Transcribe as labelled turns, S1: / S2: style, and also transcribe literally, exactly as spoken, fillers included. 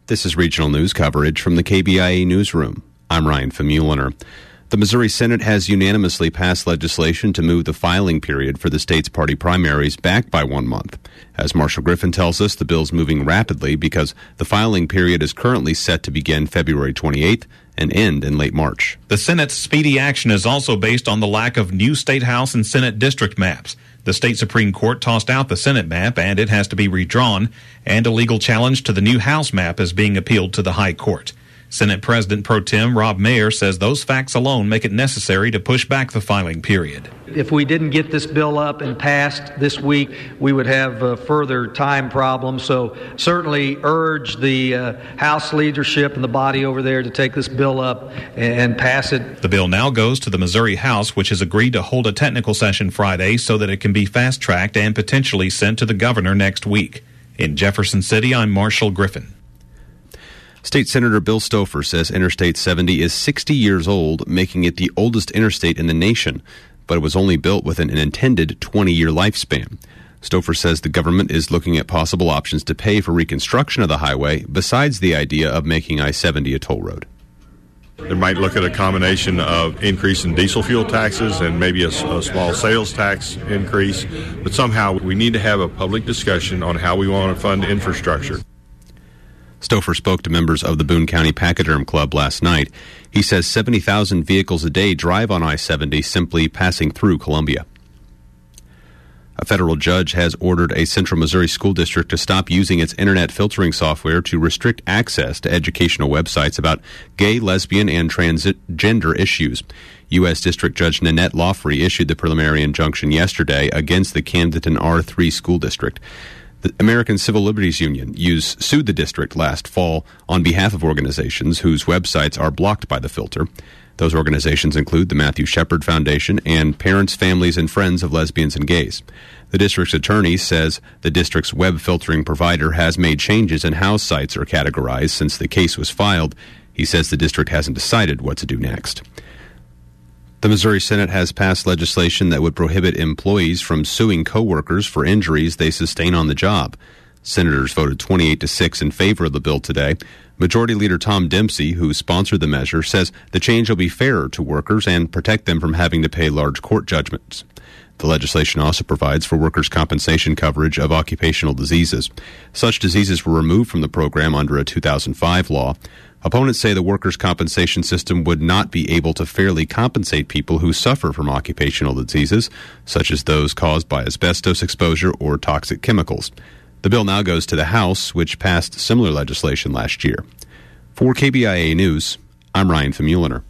S1: This is regional news coverage from the K B I A newsroom. I'm Ryan Famuliner. The Missouri Senate has unanimously passed legislation to move the filing period for the state's party primaries back by one month. As Marshall Griffin tells us, the bill's moving rapidly because the filing period is currently set to begin February twenty-eighth and end in late March.
S2: The Senate's speedy action is also based on the lack of new state house and Senate district maps. The state Supreme Court tossed out the Senate map, and it has to be redrawn, and a legal challenge to the new House map is being appealed to the High Court. Senate President Pro Tem Rob Mayer says those facts alone make it necessary to push back the filing period.
S3: If we didn't get this bill up and passed this week, we would have uh, further time problems. So certainly urge the uh, House leadership and the body over there to take this bill up and pass it.
S2: The bill now goes to the Missouri House, which has agreed to hold a technical session Friday so that it can be fast-tracked and potentially sent to the governor next week. In Jefferson City, I'm Marshall Griffin.
S1: State Senator Bill Stouffer says Interstate seventy is sixty years old, making it the oldest interstate in the nation, but it was only built within an intended twenty-year lifespan. Stouffer says the government is looking at possible options to pay for reconstruction of the highway, besides the idea of making I seventy a toll road.
S4: They might look at a combination of increase in diesel fuel taxes and maybe a, a small sales tax increase, but somehow we need to have a public discussion on how we want to fund infrastructure.
S1: Stouffer spoke to members of the Boone County Pachyderm Club last night. He says seventy thousand vehicles a day drive on I seventy simply passing through Columbia. A federal judge has ordered a Central Missouri school district to stop using its internet filtering software to restrict access to educational websites about gay, lesbian, and transgender issues. U S. District Judge Nanette Lawfrey issued the preliminary injunction yesterday against the Camdenton R three school district. The American Civil Liberties Union used, sued the district last fall on behalf of organizations whose websites are blocked by the filter. Those organizations include the Matthew Shepard Foundation and Parents, Families, and Friends of Lesbians and Gays. The district's attorney says the district's web filtering provider has made changes in how sites are categorized since the case was filed. He says the district hasn't decided what to do next. The Missouri Senate has passed legislation that would prohibit employees from suing coworkers for injuries they sustain on the job. Senators voted twenty-eight to six in favor of the bill today. Majority Leader Tom Dempsey, who sponsored the measure, says the change will be fairer to workers and protect them from having to pay large court judgments. The legislation also provides for workers' compensation coverage of occupational diseases. Such diseases were removed from the program under a two thousand five law. Opponents say the workers' compensation system would not be able to fairly compensate people who suffer from occupational diseases, such as those caused by asbestos exposure or toxic chemicals. The bill now goes to the House, which passed similar legislation last year. For K B I A News, I'm Ryan Famuliner.